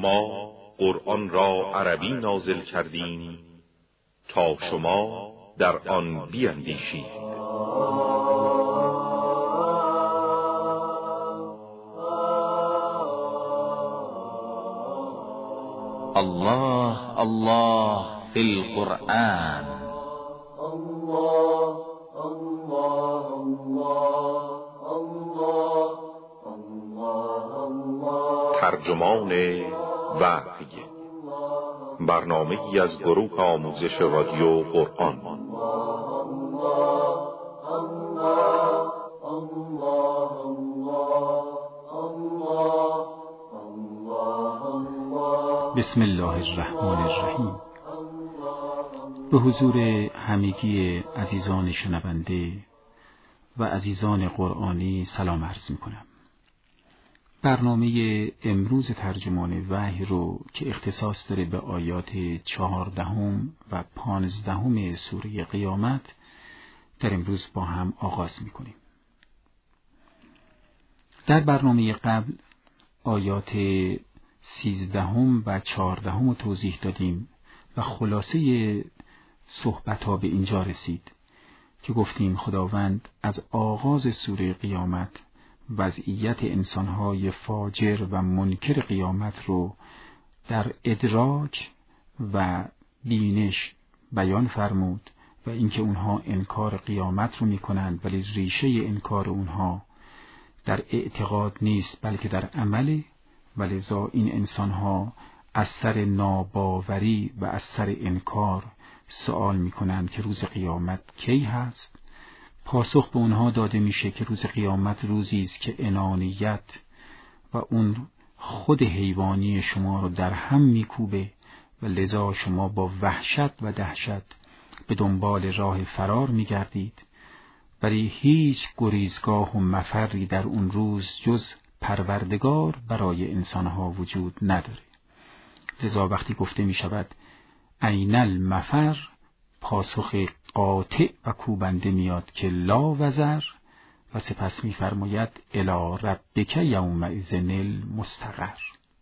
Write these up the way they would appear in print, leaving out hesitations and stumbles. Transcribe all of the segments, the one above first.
ما قرآن را عربی نازل کردیم تا شما در آن بیندیشید. الله الله فی القرآن. الله الله الله الله الله. ترجمان وحی، برنامه‌ای از گروه آموزش رادیو قرآن. بسم الله الرحمن الرحیم. به حضور همگی عزیزان شنونده و عزیزان قرآنی سلام عرض می‌کنم. برنامه امروز ترجمان وحی رو که اختصاص داره به آیات 14 و 15 سوره قیامت در امروز با هم آغاز می‌کنیم. در برنامه قبل آیات 13 و 14 رو توضیح دادیم و خلاصه صحبت‌ها به اینجا رسید که گفتیم خداوند از آغاز سوره قیامت وضعیت انسان‌های فاجر و منکر قیامت رو در ادراک و بینش بیان فرمود و اینکه اونها انکار قیامت رو می‌کنند ولی ریشه انکار اونها در اعتقاد نیست بلکه در عمله، ولذا این انسان‌ها از سر ناباوری و از سر انکار سوال می‌کنند که روز قیامت کی هست. پاسخ به اونها داده میشه که روز قیامت روزی است که انانیت و اون خود حیوانی شما رو در هم میکوبه و لذا شما با وحشت و دهشت به دنبال راه فرار میگردید، ولی هیچ گریزگاه و مفری در اون روز جز پروردگار برای انسانها وجود نداره. لذا وقتی گفته می شود این المفر، پاسخ قاطع و کوبنده میاد که لا وزر و سپس می فرماید الی ربک یومئذ المستقر.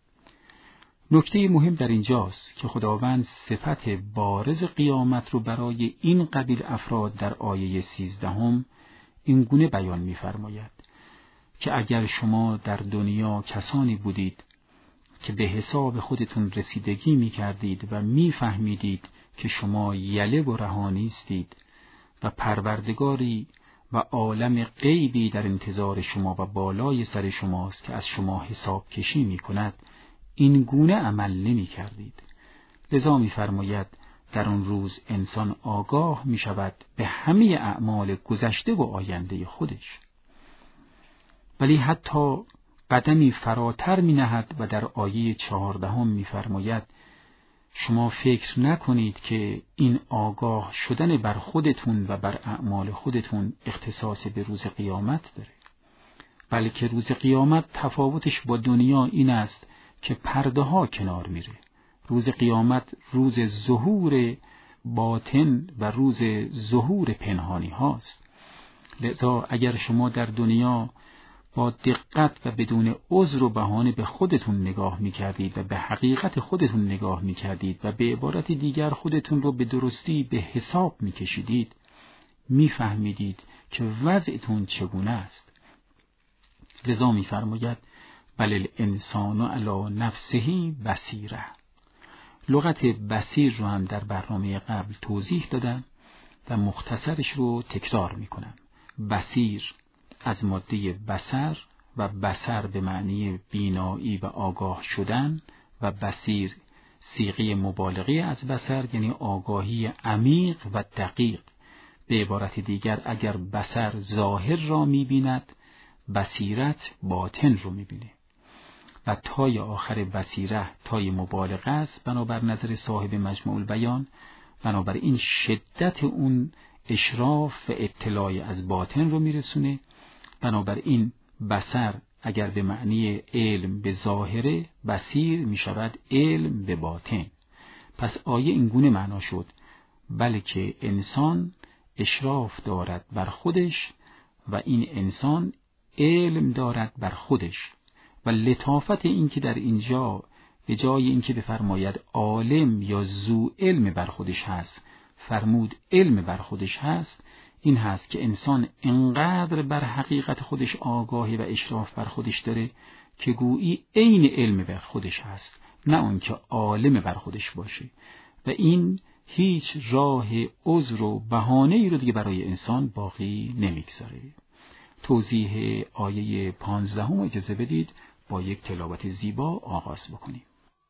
نکته مهم در اینجاست که خداوند صفت بارز قیامت رو برای این قبیل افراد در آیه 13 این گونه بیان می فرماید که اگر شما در دنیا کسانی بودید که به حساب خودتون رسیدگی می کردید و می فهمیدید که شما یله و رها نیستید و پروردگاری و عالم غیبی در انتظار شما و بالای سر شماست که از شما حساب کشی می کند، این گونه عمل نمی کردید. لذا می فرماید در آن روز انسان آگاه می شود به همه اعمال گذشته و آینده خودش، ولی حتی قدمی فراتر می نهد و در آیه 14 می فرماید شما فکر نکنید که این آگاه شدن بر خودتون و بر اعمال خودتون اختصاص به روز قیامت داره، بلکه روز قیامت تفاوتش با دنیا این است که پرده ها کنار میره. روز قیامت روز ظهور باطن و روز ظهور پنهانی هاست. لذا اگر شما در دنیا با دقت و بدون عذر و بهانه به خودتون نگاه میکردید و به حقیقت خودتون نگاه میکردید و به عبارت دیگر خودتون رو به درستی به حساب میکشیدید، میفهمیدید که وضعتون چگونه است. لذا میفرماید بل الانسان علی نفسه بصیره. لغت بصیر رو هم در برنامه قبل توضیح دادم و مختصرش رو تکرار میکنم. بصیر از ماده بصر و بصر به معنی بینایی و آگاه شدن و بصیر صیغه مبالغه از بصر یعنی آگاهی عمیق و دقیق. به عبارت دیگر اگر بصر ظاهر را می‌بیند، بصیرت باطن رو می‌بینه و تای آخر بصیره تای مبالغه است بنابر نظر صاحب مجموع البیان. بنابراین شدت اون اشراف و اطلاع از باطن رو میرسونه. بنابراین بصر اگر به معنی علم به ظاهره، بصیر می شود علم به باطن. پس آیه اینگونه معنا شد بلکه انسان اشراف دارد بر خودش و این انسان علم دارد بر خودش. و لطافت این که در اینجا به جای اینکه بفرماید عالم یا ذو علم بر خودش هست، فرمود علم بر خودش هست. این هست که انسان انقدر بر حقیقت خودش آگاهی و اشراف بر خودش داره که گویی عین علم بر خودش هست، نه اون که عالم بر خودش باشه. و این هیچ راه عذر و بهانه‌ای رو دیگه برای انسان باقی نمیگذاره. توضیح آیه 15 اجازه بدید با یک تلاوت زیبا آغاز بکنیم.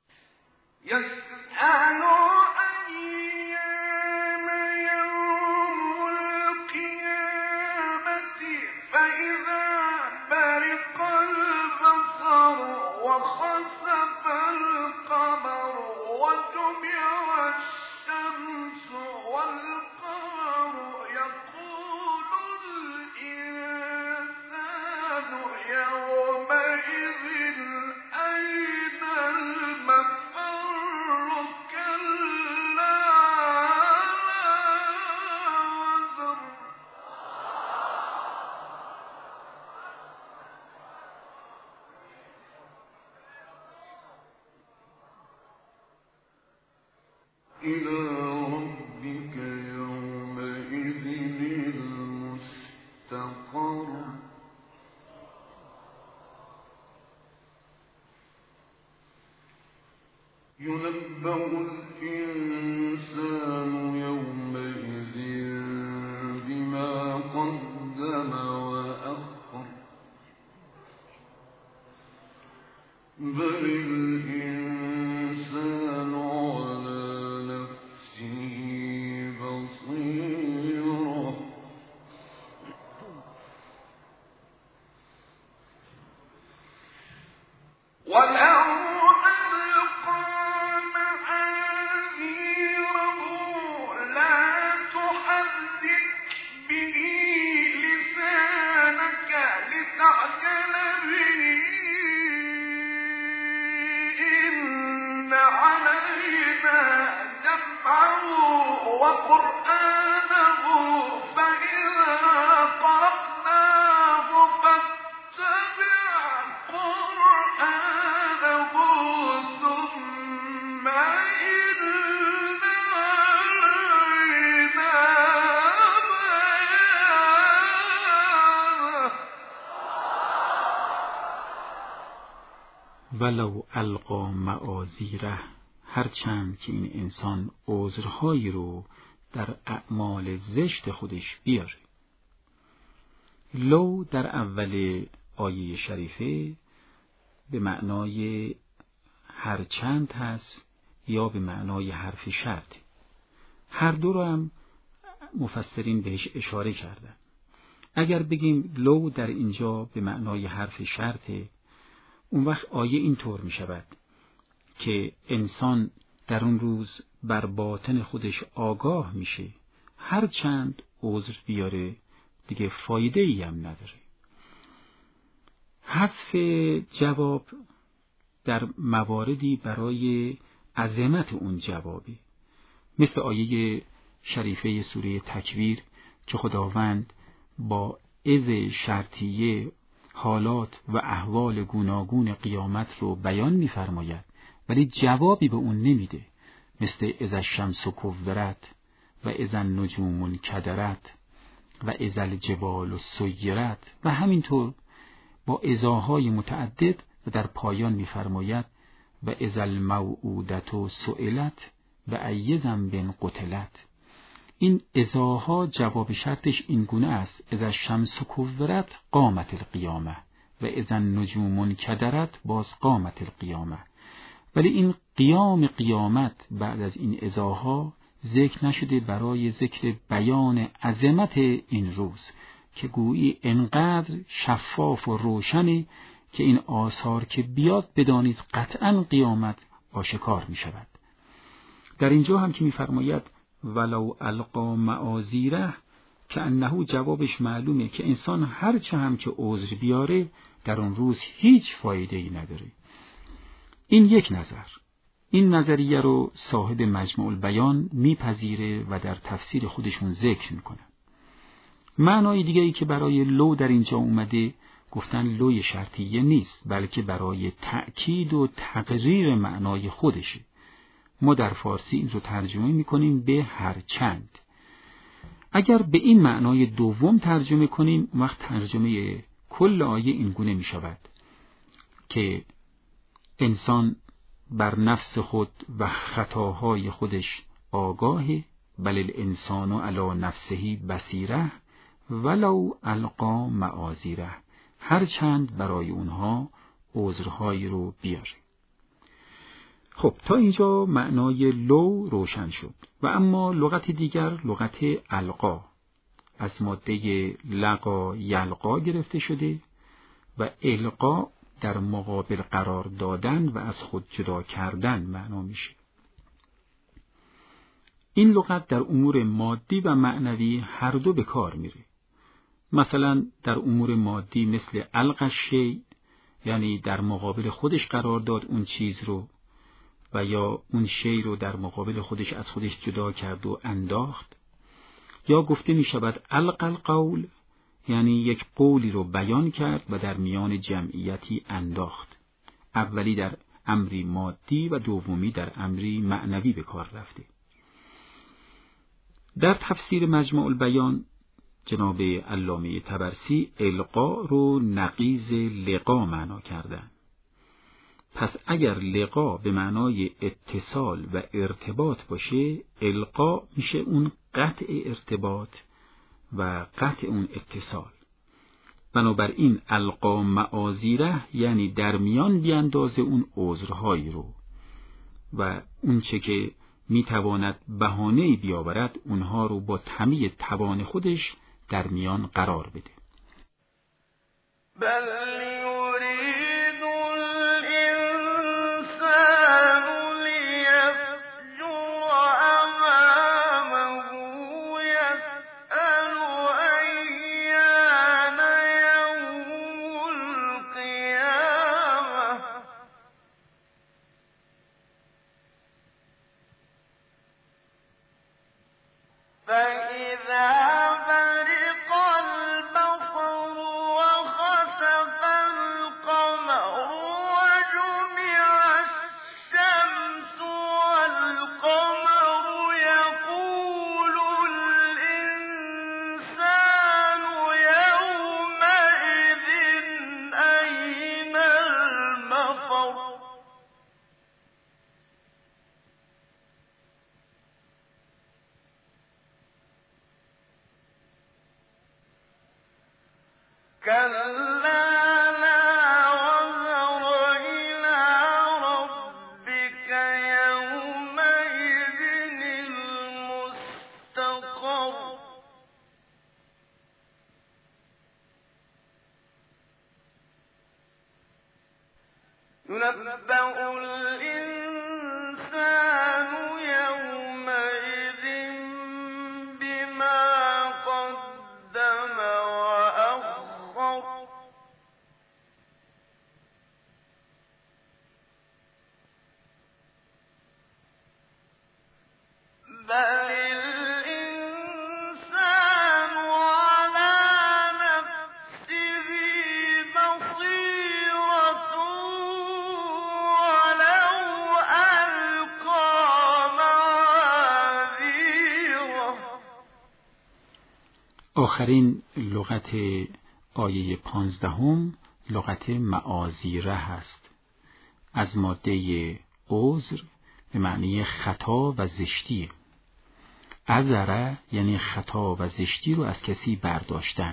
ولو القا معاذیره، هرچند که این انسان عذرهایی رو در اعمال زشت خودش بیاره. لو در اول آیه شریفه به معنای هرچند هست یا به معنای حرف شرط. هر دو رو هم مفسرین بهش اشاره کردن. اگر بگیم لو در اینجا به معنای حرف شرطه، اون وقت آیه این طور می شود که انسان در اون روز بر باطن خودش آگاه میشه، هر چند عذر بیاره دیگه فایده ای هم نداره. حذف جواب در مواردی برای عظمت اون جوابه، مثل آیه شریفه سوره تکویر که خداوند با اذ شرطیه حالات و احوال گوناگون قیامت رو بیان می‌فرماید ولی جوابی به اون نمیده، مثل اذا الشمس کورت و اذا النجوم انکدرت و اذا الجبال سیرت و همینطور با اذاهای متعدد و در پایان می‌فرماید و اذا الموءودة سئلت و ای ذنب قتلت. این اذاها جواب شرطش این گونه است: اذا الشمس کورت قامت القیامه و اذا النجوم انکدرت باز قامت القیامه. ولی این قیام قیامت بعد از این اذاها ذکر نشده برای ذکر بیان عظمت این روز که گویی انقدر شفاف و روشنه که این آثار که بیاد بدانید قطعا قیامت آشکار می شود. در اینجا هم که می فرماید ولو القا معاذیره، که انه جوابش معلومه که انسان هرچه هم که عذر بیاره در اون روز هیچ فایده ای نداره. این یک نظر. این نظریه رو صاحب مجموع البیان میپذیره و در تفسیر خودشون ذکر میکنه. معنای دیگه‌ای که برای لو در اینجا اومده گفتن لوی شرطیه نیست، بلکه برای تأکید و تقریر معنای خودشه. ما در فارسی این رو ترجمه میکنیم به هرچند. اگر به این معنای دوم ترجمه کنیم، وقت ترجمه کل آیه این گونه می شود که انسان بر نفس خود و خطاهای خودش آگاهه، بل الانسان علی نفسه بصیره ولو القا معاذیره، هرچند برای اونها عذرهایی رو بیاره. خب تا اینجا معنای لو روشن شد. و اما لغت دیگر، لغت القا، از ماده لقا یلقا گرفته شده و القا در مقابل قرار دادن و از خود جدا کردن معنا میشه. این لغت در امور مادی و معنوی هر دو به کار میره. مثلا در امور مادی مثل القا شیء، یعنی در مقابل خودش قرار داد اون چیز رو، و یا اون شی رو در مقابل خودش از خودش جدا کرد و انداخت. یا گفته می شود القا القول، یعنی یک قولی رو بیان کرد و در میان جمعیتی انداخت. اولی در امری مادی و دومی در امری معنوی به کار رفته. در تفسیر مجمع البیان جناب علامه طبرسی القا رو نقیض لقا معنا کردن. پس اگر لقا به معنای اتصال و ارتباط باشه، القا میشه اون قطع ارتباط و قطع اون اتصال. بنابراین القا معاذیره یعنی در میان بیاندازه اون عذرهایی رو و اون چه که میتواند بهانه‌ای بیاورد اونها رو با تمام توان خودش در میان قرار بده. آخرین لغت آیه 15 لغت معاذیره هست، از ماده عذر به معنی خطا و زشتی. عذره یعنی خطا و زشتی رو از کسی برداشتن.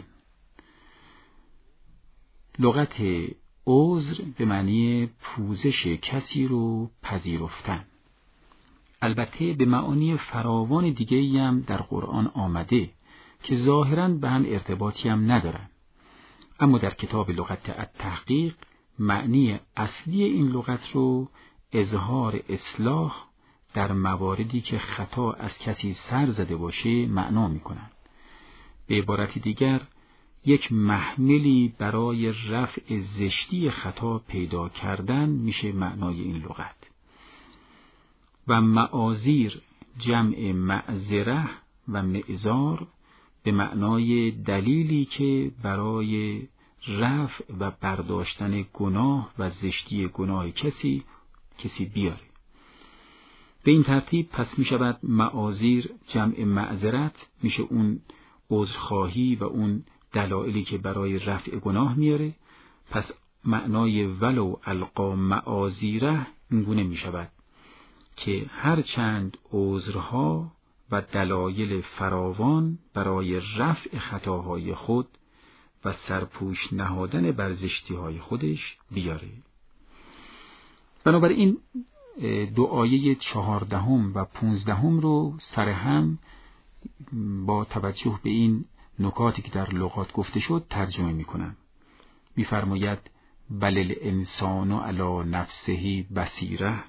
لغت عذر به معنی پوزش کسی رو پذیرفتن. البته به معانی فراوان دیگه‌ای هم در قرآن آمده که ظاهراً به هم ارتباطی هم ندارن، اما در کتاب لغت التحقیق معنی اصلی این لغت رو اظهار اصلاح در مواردی که خطا از کسی سر زده باشه معنا میکنن. به عبارت دیگر یک محملی برای رفع زشتی خطا پیدا کردن میشه معنای این لغت. و معاذیر جمع معذره و معذار به معنای دلیلی که برای رفع و برداشتن گناه و زشتی گناه کسی بیاره. به این ترتیب پس می شود معاذیر جمع معذرت، میشه اون عذرخواهی و اون دلایلی که برای رفع گناه میاره. پس معنای ولو القا معاذیره اینگونه می شود که هر چند عذرها و دلایل فراوان برای رفع خطاهای خود و سرپوش نهادن بر زشتی‌های خودش بیاره. بنابراین دو آیه 14 و 15 رو سرهم با توجه به این نکاتی که در لغات گفته شد ترجمه می‌کنم. می‌فرماید بل الانسان علی نفسه بصیره،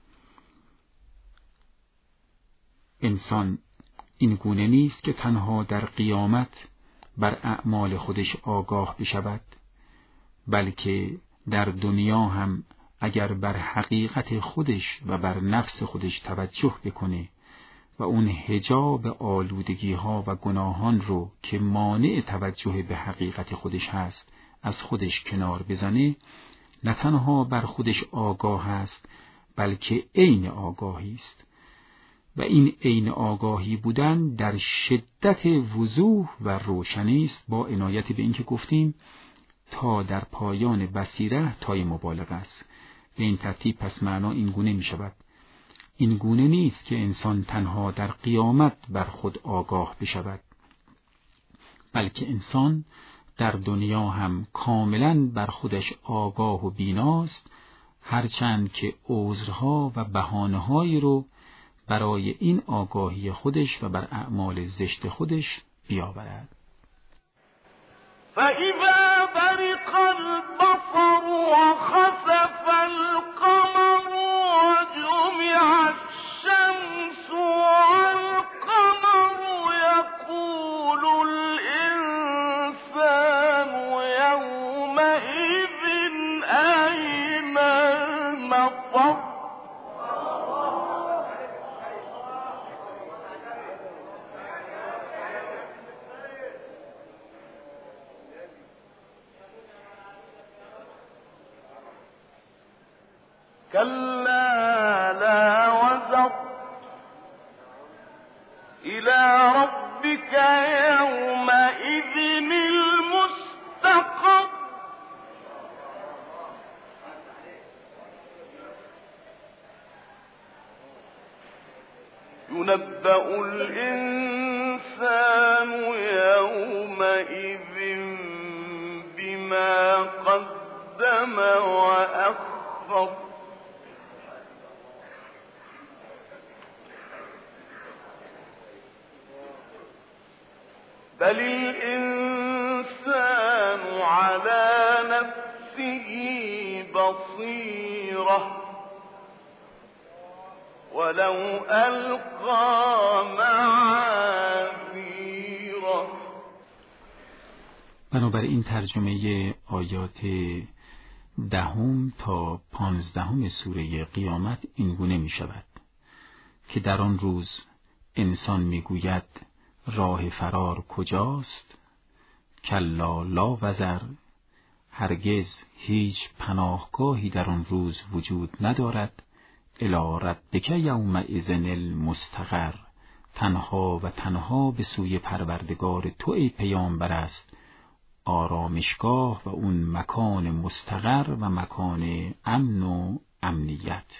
انسان این گونه نیست که تنها در قیامت بر اعمال خودش آگاه بشود، بلکه در دنیا هم اگر بر حقیقت خودش و بر نفس خودش توجه بکنه و اون حجاب آلودگی ها و گناهان رو که مانع توجه به حقیقت خودش هست از خودش کنار بزنه، نه تنها بر خودش آگاه است بلکه عین آگاهی است. و این عین آگاهی بودن در شدت وضوح و روشنی است، با عنایت به اینکه گفتیم تا در پایان بصیره تای مبالغه است. به این ترتیب پس معنا این گونه می شود: این گونه نیست که انسان تنها در قیامت بر خود آگاه بشود، بلکه انسان در دنیا هم کاملا بر خودش آگاه و بیناست، هرچند که عذرها و بهانه‌هایی رو برای این آگاهی خودش و بر اعمال زشت خودش بیاورد. فَإِذَا بَرِقَ الْبَصَرُ وَخَسَفَ الْقَمَرُ وَجُمِعَ الشَّمْسُ وَالْقَمَرُ يَقُولُ الْإِنسَانُ يَوْمَئِذٍ أَيْنَ الْمَفَرُّ كلا لا وزر إلى ربك يومئذ المستقر ينبأ الإنسان يومئذ بما قدم وأخر بل الإنسان على نفسه بصيرة ولو ألقى معاذيره. بنابراین ترجمه آیات 10 تا 15 سوره قیامت این گونه می شود که در آن روز انسان می گوید راه فرار کجاست؟ کلا لا وزر، هرگز هیچ پناهگاهی در آن روز وجود ندارد. الی ربک یومئذ المستقر، تنها و تنها به سوی پروردگار تو ای پیامبر است آرامشگاه و اون مکان مستقر و مکان امن و امنیت.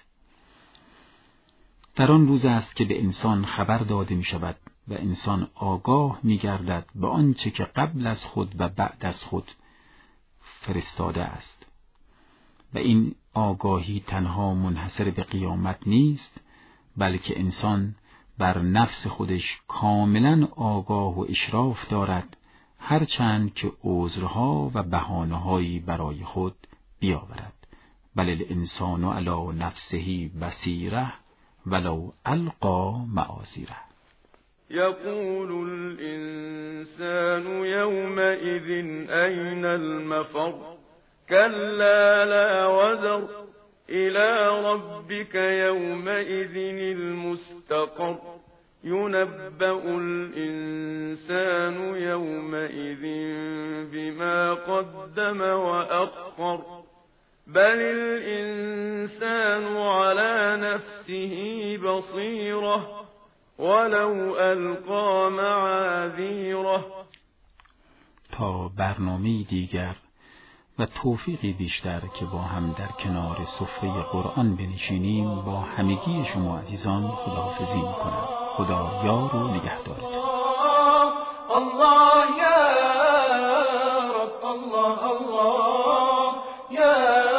در آن روز است که به انسان خبر داده می شود و انسان آگاه می گردد به آنچه که قبل از خود و بعد از خود فرستاده است. و این آگاهی تنها منحصر به قیامت نیست، بلکه انسان بر نفس خودش کاملا آگاه و اشراف دارد، هرچند که عذرها و بهانه‌هایی برای خود بیاورد. بل الانسان علی نفسه بصیره ولو القا معاذیره. يقول الإنسان يومئذ أين المفر كلا لا وزر إلى ربك يومئذ المستقر ينبأ الإنسان يومئذ بما قدم وأخر بل الإنسان على نفسه بصيرة ولو ألقى معاذيره. تا برنامه دیگر و توفیقی بیشتر که با هم در کنار سفره قرآن بنشینیم با همگی شما عزیزان خداحافظی می‌کنم. خدا یار و نگهدارتون. الله یا رب، الله الله یا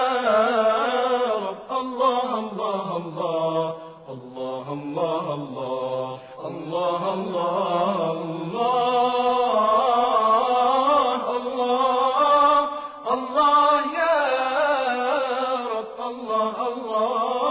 رب، الله الله الله الله الله الله الله الله الله یا رب، الله الله